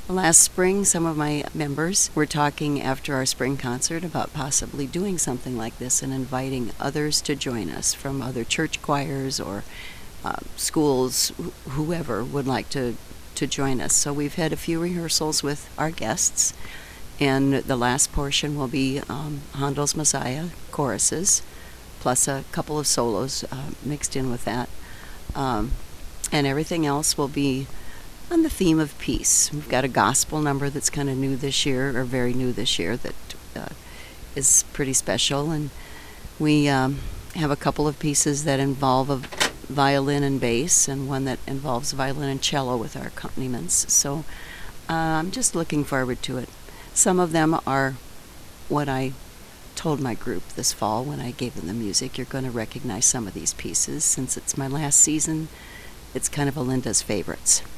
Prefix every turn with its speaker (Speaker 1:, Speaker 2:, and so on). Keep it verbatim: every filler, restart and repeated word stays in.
Speaker 1: Last spring, some of my members were talking after our spring concert about possibly doing something like this and inviting others to join us from other church choirs or uh, schools, wh- whoever would like to, to join us. So we've had a few rehearsals with our guests, and the last portion will be um, Handel's Messiah choruses, plus a couple of solos uh, mixed in with that. Um, and everything else will be on the theme of peace. We've got a gospel number that's kind of new this year, or very new this year, that uh, is pretty special. And we um, have a couple of pieces that involve a violin and bass, and one that involves violin and cello with our accompaniments. So uh, I'm just looking forward to it. Some of them are what I told my group this fall when I gave them the music. You're going to recognize some of these pieces. Since it's my last season, it's kind of a Linda's favorites.